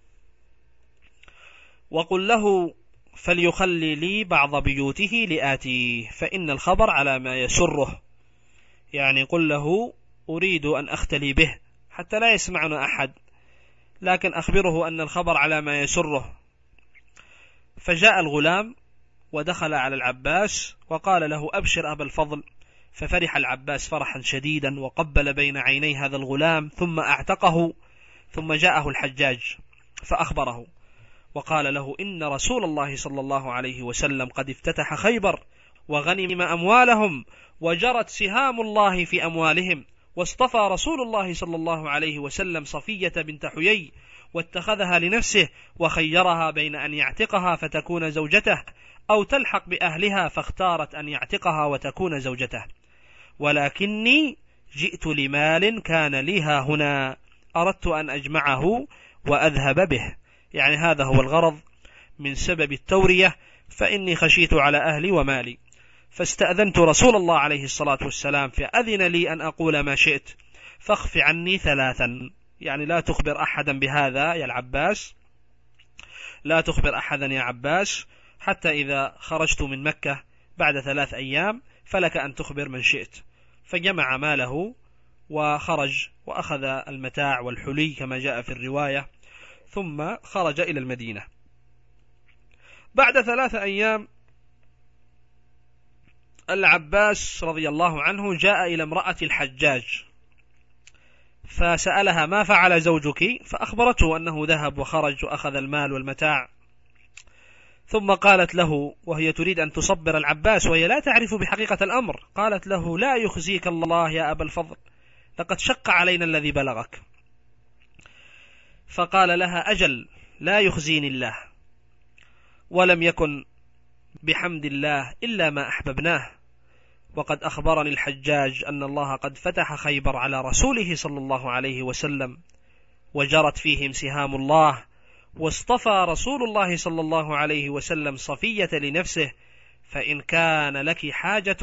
وقل له فليخلي لي بعض بيوته لآتيه، فإن الخبر على ما يسره، يعني قل له أريد أن أختلي به حتى لا يسمعنا أحد، لكن أخبره أن الخبر على ما يسره. فجاء الغلام ودخل على العباس وقال له: أبشر أبا الفضل. ففرح العباس فرحا شديدا وقبل بين عيني هذا الغلام ثم أعتقه، ثم جاءه الحجاج فأخبره وقال له: إن رسول الله صلى الله عليه وسلم قد افتتح خيبر وغنم أموالهم وجرت سهام الله في أموالهم، واصطفى رسول الله صلى الله عليه وسلم صفية بنت حيي واتخذها لنفسه وخيرها بين أن يعتقها فتكون زوجته أو تلحق بأهلها فاختارت أن يعتقها وتكون زوجته، ولكني جئت لمال كان لي ها هنا أردت أن أجمعه وأذهب به، يعني هذا هو الغرض من سبب التورية، فإني خشيت على أهلي ومالي، فاستأذنت رسول الله عليه الصلاة والسلام فأذن لي أن أقول ما شئت، فاخف عني 3، يعني لا تخبر أحدا بهذا يا العباس، لا تخبر أحدا يا عباس، حتى إذا خرجت من مكة بعد 3 أيام فلك أن تخبر من شئت. فجمع ماله وخرج وأخذ المتاع والحلي كما جاء في الرواية، ثم خرج إلى المدينة. بعد 3 أيام العباس رضي الله عنه جاء إلى امرأة الحجاج فسألها ما فعل زوجك، فأخبرته أنه ذهب وخرج وأخذ المال والمتاع، ثم قالت له وهي تريد أن تصبر العباس وهي لا تعرف بحقيقة الأمر، قالت له لا يخزيك الله يا أبا الفضل، لقد شق علينا الذي بلغك. فقال لها أجل لا يخزيني الله، ولم يكن بحمد الله إلا ما أحببناه، وقد أخبرني الحجاج أن الله قد فتح خيبر على رسوله صلى الله عليه وسلم وجرت فيهم سهام الله، واصطفى رسول الله صلى الله عليه وسلم صفية لنفسه، فإن كان لك حاجة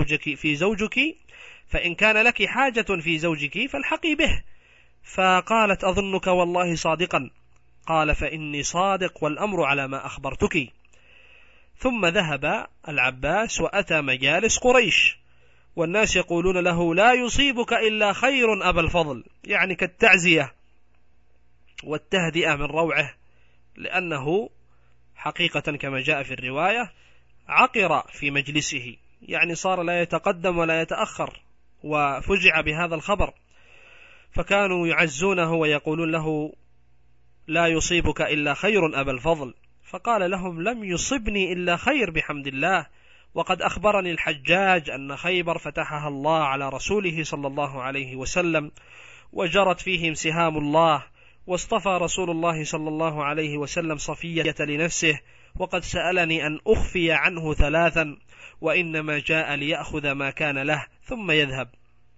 في زوجك فالحقي به. فقالت أظنك والله صادقا، قال فإني صادق والأمر على ما أخبرتك. ثم ذهب العباس وأتى مجالس قريش والناس يقولون له لا يصيبك إلا خير أبا الفضل، يعني كالتعزية والتهدئة من روعه، لأنه حقيقة كما جاء في الرواية عقر في مجلسه، يعني صار لا يتقدم ولا يتأخر، وفجع بهذا الخبر، فكانوا يعزونه ويقولون له لا يصيبك إلا خير أبا الفضل، فقال لهم لم يصبني إلا خير بحمد الله، وقد أخبرني الحجاج أن خيبر فتحها الله على رسوله صلى الله عليه وسلم وجرت فيهم سهام الله، واصطفى رسول الله صلى الله عليه وسلم صفية لنفسه، وقد سألني أن أخفي عنه 3، وإنما جاء ليأخذ ما كان له ثم يذهب.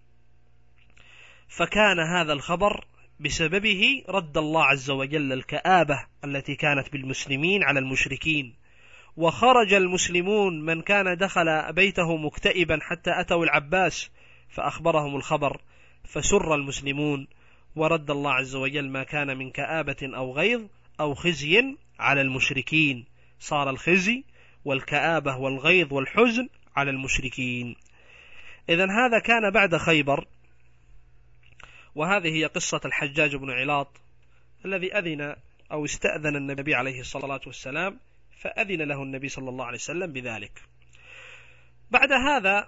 فكان هذا الخبر بسببه رد الله عز وجل الكآبة التي كانت بالمسلمين على المشركين، وخرج المسلمون من كان دخل بيته مكتئبا حتى أتوا العباس فأخبرهم الخبر، فسر المسلمون، ورد الله عز وجل ما كان من كآبة أو غيظ أو خزي على المشركين، صار الخزي والكآبة والغيظ والحزن على المشركين. إذن هذا كان بعد خيبر، وهذه هي قصة الحجاج بن علاط الذي أذن أو استأذن النبي عليه الصلاة والسلام، فأذن له النبي صلى الله عليه وسلم بذلك. بعد هذا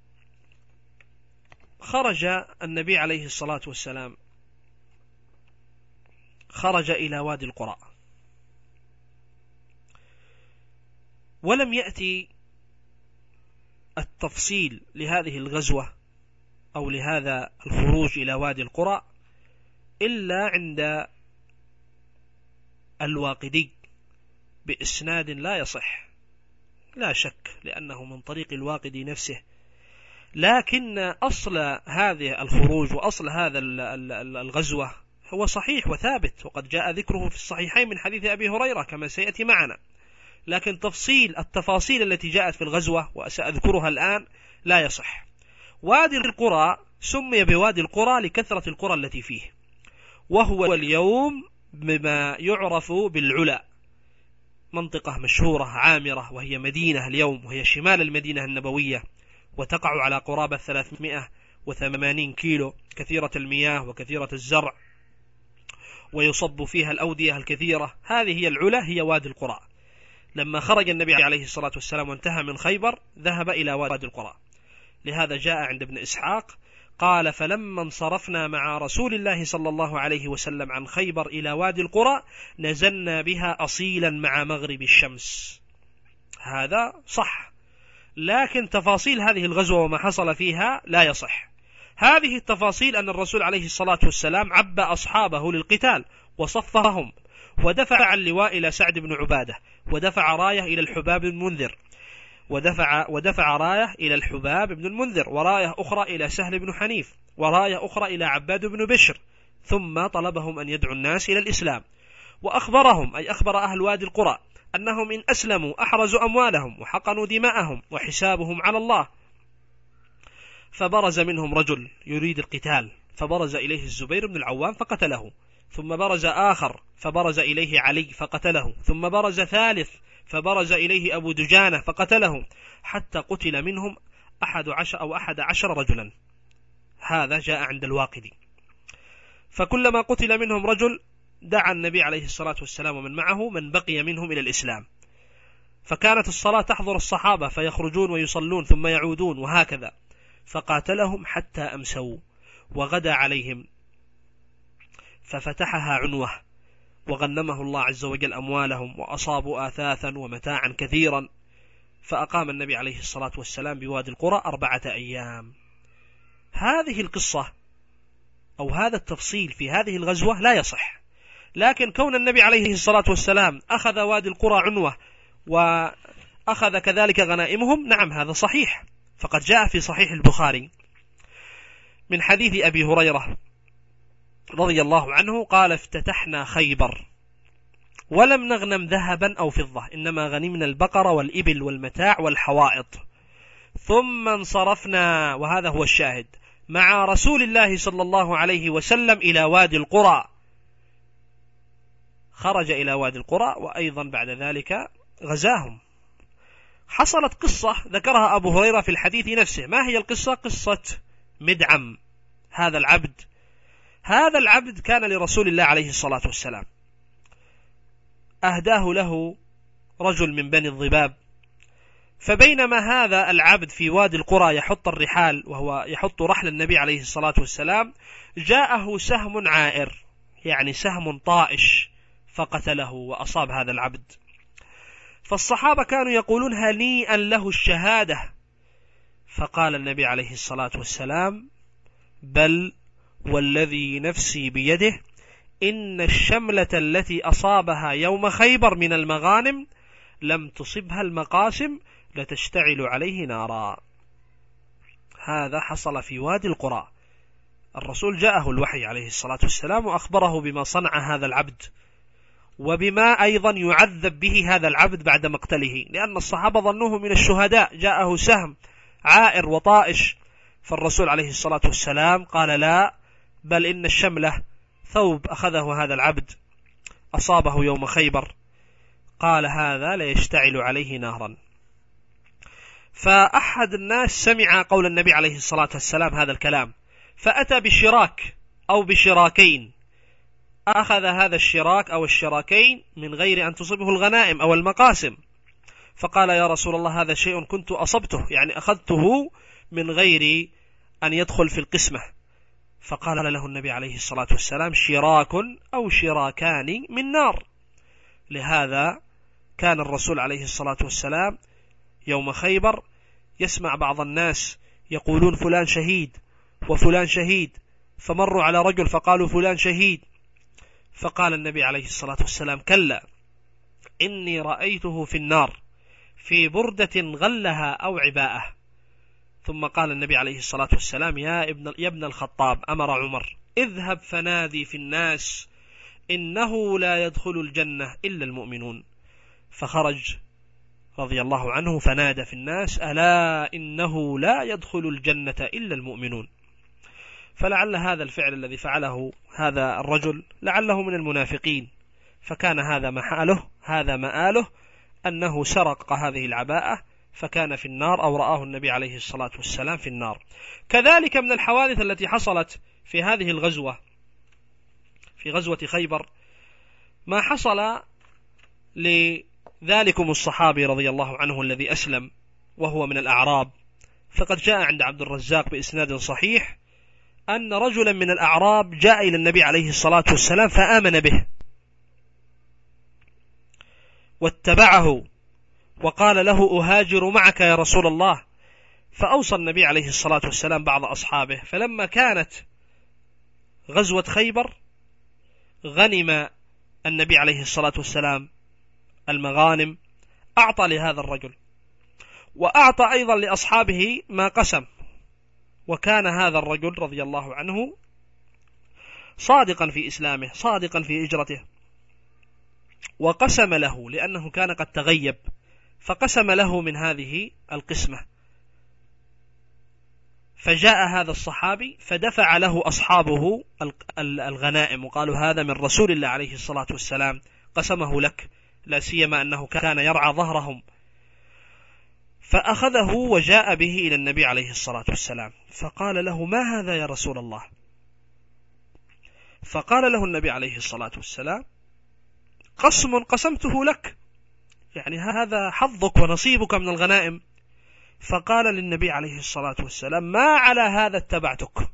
خرج النبي عليه الصلاة والسلام، خرج إلى وادي القرى، ولم يأتي التفصيل لهذه الغزوة أو لهذا الخروج إلى وادي القرى إلا عند الواقدي بإسناد لا يصح لا شك، لأنه من طريق الواقدي نفسه، لكن أصل هذه الخروج وأصل هذا الغزوة هو صحيح وثابت، وقد جاء ذكره في الصحيحين من حديث أبي هريرة كما سيأتي معنا، لكن التفاصيل التي جاءت في الغزوة وسأذكرها الآن لا يصح. وادي القرى سمي بوادي القرى لكثرة القرى التي فيه، وهو اليوم بما يعرف بالعلا، منطقة مشهورة عامرة، وهي مدينة اليوم، وهي شمال المدينة النبوية، وتقع على قرابة 380 كيلو، كثيرة المياه وكثيرة الزرع، ويصب فيها الأودية الكثيرة. هذه هي العلا، هي وادي القرى. لما خرج النبي عليه الصلاة والسلام وانتهى من خيبر ذهب إلى وادي القرى، لهذا جاء عند ابن إسحاق قال فلما انصرفنا مع رسول الله صلى الله عليه وسلم عن خيبر إلى وادي القرى نزلنا بها أصيلا مع مغرب الشمس. هذا صح، لكن تفاصيل هذه الغزوة وما حصل فيها لا يصح. هذه التفاصيل أن الرسول عليه الصلاة والسلام عبى أصحابه للقتال، وصفهم، ودفع اللواء إلى سعد بن عبادة، ودفع راية إلى الحباب بن المنذر، ودفع راية إلى الحباب بن المنذر، وراية أخرى إلى سهل بن حنيف، وراية أخرى إلى عباد بن بشر، ثم طلبهم أن يدعوا الناس إلى الإسلام، وأخبرهم أي أخبر أهل وادي القرى أنهم إن أسلموا أحرزوا أموالهم وحقنوا دماءهم وحسابهم على الله. فبرز منهم رجل يريد القتال، فبرز إليه الزبير بن العوام فقتله، ثم برز آخر فبرز إليه علي فقتله، ثم برز ثالث فبرز إليه أبو دجانة فقتله، حتى قتل منهم 11 رجلا. هذا جاء عند الواقدي. فكلما قتل منهم رجل دعا النبي عليه الصلاة والسلام ومن معه من بقي منهم إلى الإسلام، فكانت الصلاة تحضر الصحابة فيخرجون ويصلون ثم يعودون وهكذا، فقاتلهم حتى أمسوا وغدا عليهم، ففتحها عنوة، وغنمه الله عز وجل أموالهم، وأصابوا آثاثا ومتاعا كثيرا. فأقام النبي عليه الصلاة والسلام بوادي القرى 4 أيام. هذه القصة أو هذا التفصيل في هذه الغزوة لا يصح، لكن كون النبي عليه الصلاة والسلام أخذ وادي القرى عنوة وأخذ كذلك غنائمهم، نعم هذا صحيح. فقد جاء في صحيح البخاري من حديث أبي هريرة رضي الله عنه قال: افتتحنا خيبر ولم نغنم ذهبا أو فضة، إنما غنمنا البقر والإبل والمتاع والحوائط، ثم انصرفنا، وهذا هو الشاهد، مع رسول الله صلى الله عليه وسلم إلى وادي القرى. خرج إلى وادي القرى وأيضا بعد ذلك غزاهم. حصلت قصة ذكرها أبو هريرة في الحديث نفسه. ما هي القصة؟ قصة مدعم هذا العبد. هذا العبد كان لرسول الله عليه الصلاة والسلام، أهداه له رجل من بني الضباب، فبينما هذا العبد في وادي القرى يحط الرحال وهو يحط رحل النبي عليه الصلاة والسلام، جاءه سهم عائر، يعني سهم طائش، فقتله وأصاب هذا العبد. فالصحابة كانوا يقولون: هنيئا له الشهادة. فقال النبي عليه الصلاة والسلام: بل والذي نفسي بيده إن الشملة التي أصابها يوم خيبر من المغانم لم تصبها المقاسم لتشتعل عليه نارا. هذا حصل في وادي القرى. الرسول جاءه الوحي عليه الصلاة والسلام وأخبره بما صنع هذا العبد، وبما أيضا يعذب به هذا العبد بعد مقتله، لأن الصحابة ظنوه من الشهداء، جاءه سهم عائر وطائش. فالرسول عليه الصلاة والسلام قال: لا، بل إن الشملة ثوب أخذه هذا العبد أصابه يوم خيبر، قال: هذا لا يشتعل عليه نهرا. فأحد الناس سمع قول النبي عليه الصلاة والسلام هذا الكلام، فأتى بشراك أو بشراكين، أخذ هذا الشراك أو الشراكين من غير أن تصبه الغنائم أو المقاسم، فقال: يا رسول الله، هذا شيء كنت أصبته، يعني أخذته من غير أن يدخل في القسمة. فقال له النبي عليه الصلاة والسلام: شراك أو شراكان من نار. لهذا كان الرسول عليه الصلاة والسلام يوم خيبر يسمع بعض الناس يقولون: فلان شهيد وفلان شهيد، فمروا على رجل فقالوا: فلان شهيد. فقال النبي عليه الصلاة والسلام: كلا، إني رأيته في النار في بردة غلها أو عباءة. ثم قال النبي عليه الصلاة والسلام: يا ابن الخطاب، أمر عمر: اذهب فنادي في الناس إنه لا يدخل الجنة إلا المؤمنون. فخرج رضي الله عنه فنادى في الناس: ألا إنه لا يدخل الجنة إلا المؤمنون. فلعل هذا الفعل الذي فعله هذا الرجل لعله من المنافقين، فكان هذا مآله أنه سرق هذه العباءة فكان في النار، أو رآه النبي عليه الصلاة والسلام في النار. كذلك من الحوادث التي حصلت في هذه الغزوة، في غزوة خيبر، ما حصل لذلكم الصحابي رضي الله عنه الذي أسلم وهو من الأعراب. فقد جاء عند عبد الرزاق بإسناد صحيح أن رجلا من الأعراب جاء إلى النبي عليه الصلاة والسلام فآمن به واتبعه وقال له: أهاجر معك يا رسول الله. فأوصى النبي عليه الصلاة والسلام بعض أصحابه، فلما كانت غزوة خيبر غنم النبي عليه الصلاة والسلام المغانم أعطى لهذا الرجل، وأعطى أيضا لأصحابه ما قسم. وكان هذا الرجل رضي الله عنه صادقا في إسلامه، صادقا في هجرته، وقسم له لأنه كان قد تغيب، فقسم له من هذه القسمة. فجاء هذا الصحابي فدفع له أصحابه الغنائم، وقالوا هذا من رسول الله عليه الصلاة والسلام، قسمه لك، لا سيما أنه كان يرعى ظهرهم. فأخذه وجاء به إلى النبي عليه الصلاة والسلام، فقال له: ما هذا يا رسول الله؟ فقال له النبي عليه الصلاة والسلام: قسم قسمته لك، يعني هذا حظك ونصيبك من الغنائم. فقال للنبي عليه الصلاة والسلام: ما على هذا اتبعتك،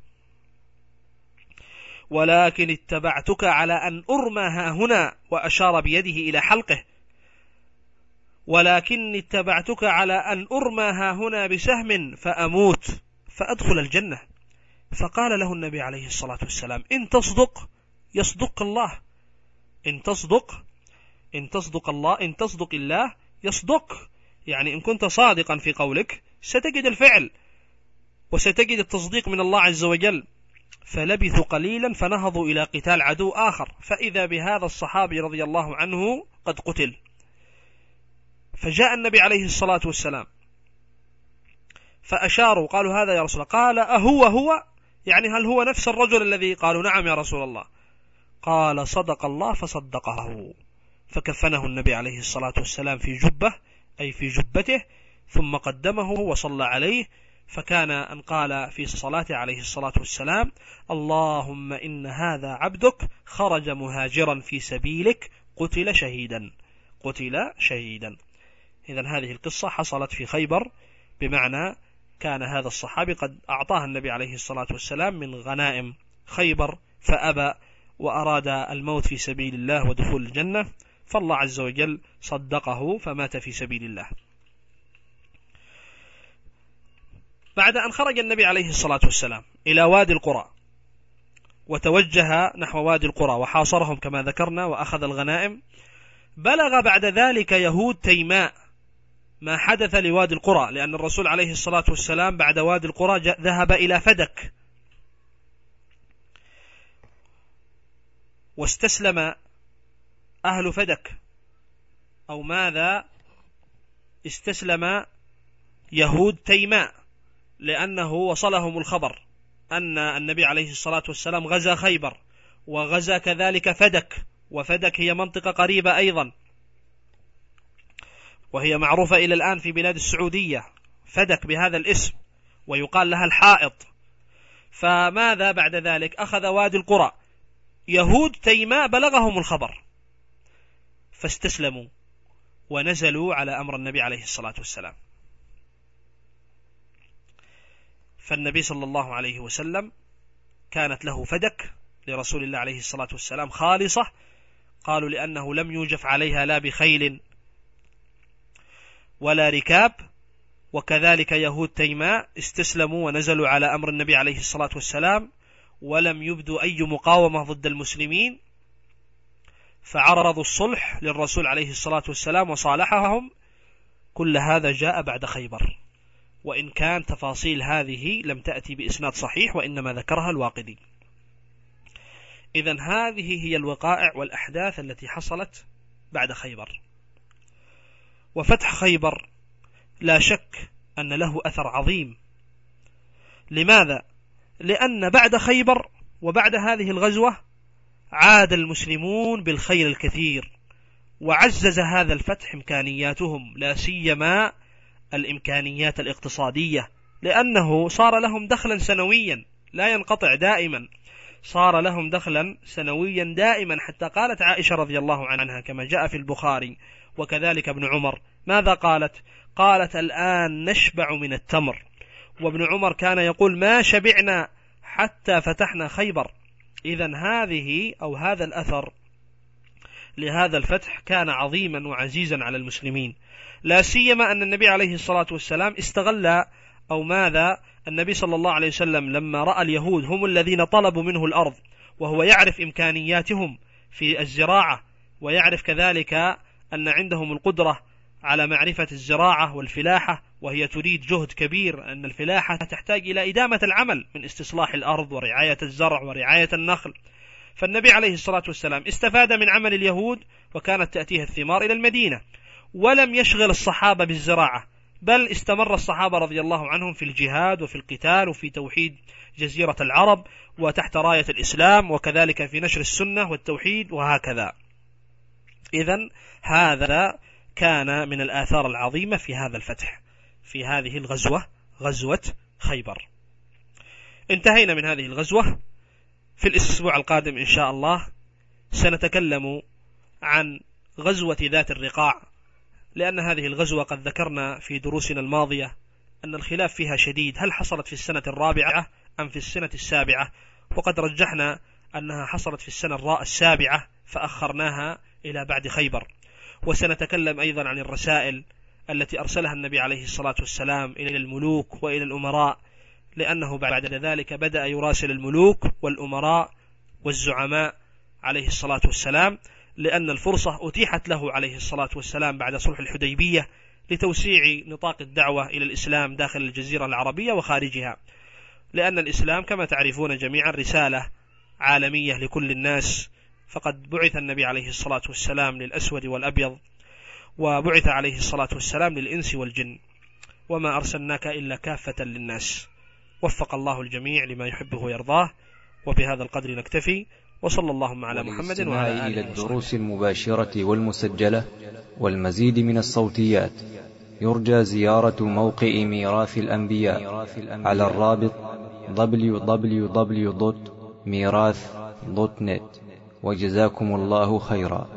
ولكن اتبعتك على أن أرمى ها هنا، وأشار بيده إلى حلقه، ولكن اتبعتك على أن أرمى ها هنا بسهم فأموت فأدخل الجنة. فقال له النبي عليه الصلاة والسلام: إن تصدق يصدق الله، إن تصدق الله يصدق، يعني إن كنت صادقا في قولك ستجد الفعل وستجد التصديق من الله عز وجل. فلبثوا قليلا فنهضوا إلى قتال عدو آخر، فإذا بهذا الصحابي رضي الله عنه قد قتل. فجاء النبي عليه الصلاة والسلام فأشاروا، قالوا: هذا يا رسول الله. قال: هو يعني هل هو نفس الرجل الذي؟ قالوا: نعم يا رسول الله. قال: صدق الله فصدقه. فكفنه النبي عليه الصلاة والسلام في جبة، أي في جبته، ثم قدمه وصلى عليه. فكان أن قال في صلاته عليه الصلاة والسلام: اللهم إن هذا عبدك خرج مهاجرا في سبيلك قتل شهيدا. إذن هذه القصة حصلت في خيبر، بمعنى كان هذا الصحابي قد أعطاه النبي عليه الصلاة والسلام من غنائم خيبر فأبى، وأراد الموت في سبيل الله ودخول الجنة، فالله عز وجل صدقه فمات في سبيل الله. بعد أن خرج النبي عليه الصلاة والسلام إلى وادي القرى وتوجه نحو وادي القرى وحاصرهم كما ذكرنا وأخذ الغنائم، بلغ بعد ذلك يهود تيماء ما حدث لوادي القرى، لأن الرسول عليه الصلاة والسلام بعد وادي القرى ذهب إلى فدك، واستسلم أهل فدك، أو ماذا، استسلم يهود تيماء، لأنه وصلهم الخبر أن النبي عليه الصلاة والسلام غزا خيبر، وغزا كذلك فدك، وفدك هي منطقة قريبة أيضا، وهي معروفة إلى الآن في بلاد السعودية، فدك بهذا الاسم، ويقال لها الحائط. فماذا بعد ذلك؟ أخذ وادي القرى، يهود تيماء بلغهم الخبر فاستسلموا ونزلوا على أمر النبي عليه الصلاة والسلام. فالنبي صلى الله عليه وسلم كانت له فدك لرسول الله عليه الصلاة والسلام خالصة، قالوا لأنه لم يوجف عليها لا بخيل ولا ركاب، وكذلك يهود تيماء استسلموا ونزلوا على أمر النبي عليه الصلاة والسلام، ولم يبدوا أي مقاومة ضد المسلمين، فعرضوا الصلح للرسول عليه الصلاة والسلام وصالحهم. كل هذا جاء بعد خيبر، وإن كان تفاصيل هذه لم تأتي بإسناد صحيح، وإنما ذكرها الواقدي. إذن هذه هي الوقائع والأحداث التي حصلت بعد خيبر. وفتح خيبر لا شك أن له أثر عظيم. لماذا؟ لأن بعد خيبر وبعد هذه الغزوة عاد المسلمون بالخير الكثير، وعزز هذا الفتح إمكانياتهم، لا سيما الإمكانيات الاقتصادية، لأنه صار لهم دخلا سنويا لا ينقطع دائما، صار لهم دخلا سنويا دائما، حتى قالت عائشة رضي الله عنها كما جاء في البخاري وكذلك ابن عمر، ماذا قالت؟ قالت: الآن نشبع من التمر. وابن عمر كان يقول: ما شبعنا حتى فتحنا خيبر. إذن هذه أو هذا الأثر لهذا الفتح كان عظيما وعزيزا على المسلمين، لا سيما أن النبي عليه الصلاة والسلام استغل، أو ماذا، النبي صلى الله عليه وسلم لما رأى اليهود هم الذين طلبوا منه الأرض، وهو يعرف إمكانياتهم في الزراعة، ويعرف كذلك أن عندهم القدرة على معرفة الزراعة والفلاحة، وهي تريد جهد كبير، أن الفلاحة تحتاج إلى إدامة العمل من استصلاح الأرض ورعاية الزرع ورعاية النخل. فالنبي عليه الصلاة والسلام استفاد من عمل اليهود، وكانت تأتيه الثمار إلى المدينة، ولم يشغل الصحابة بالزراعة، بل استمر الصحابة رضي الله عنهم في الجهاد وفي القتال وفي توحيد جزيرة العرب وتحت راية الإسلام، وكذلك في نشر السنة والتوحيد وهكذا. إذن هذا كان من الآثار العظيمة في هذا الفتح، في هذه الغزوة، غزوة خيبر. انتهينا من هذه الغزوة. في الأسبوع القادم إن شاء الله سنتكلم عن غزوة ذات الرقاع، لأن هذه الغزوة قد ذكرنا في دروسنا الماضية أن الخلاف فيها شديد، هل حصلت في السنة الرابعة أم في السنة السابعة؟ وقد رجحنا أنها حصلت في السنة السابعة فأخرناها إلى بعد خيبر. وسنتكلم أيضا عن الرسائل التي أرسلها النبي عليه الصلاة والسلام إلى الملوك وإلى الأمراء، لأنه بعد ذلك بدأ يراسل الملوك والأمراء والزعماء عليه الصلاة والسلام، لأن الفرصة أتيحت له عليه الصلاة والسلام بعد صلح الحديبية لتوسيع نطاق الدعوة إلى الإسلام داخل الجزيرة العربية وخارجها، لأن الإسلام كما تعرفون جميعا رسالة عالمية لكل الناس، فقد بعث النبي عليه الصلاة والسلام للأسود والأبيض، وبعث عليه الصلاة والسلام للإنس والجن، وما أرسلناك إلا كافة للناس. وفق الله الجميع لما يحبه ويرضاه. وبهذا القدر نكتفي، وصلى اللهم على محمد وعلى آله إلى الدروس المباشرة والمسجلة والمزيد من الصوتيات يرجى زيارة موقع ميراث الأنبياء على الرابط www.mirath.net. وجزاكم الله خيرا.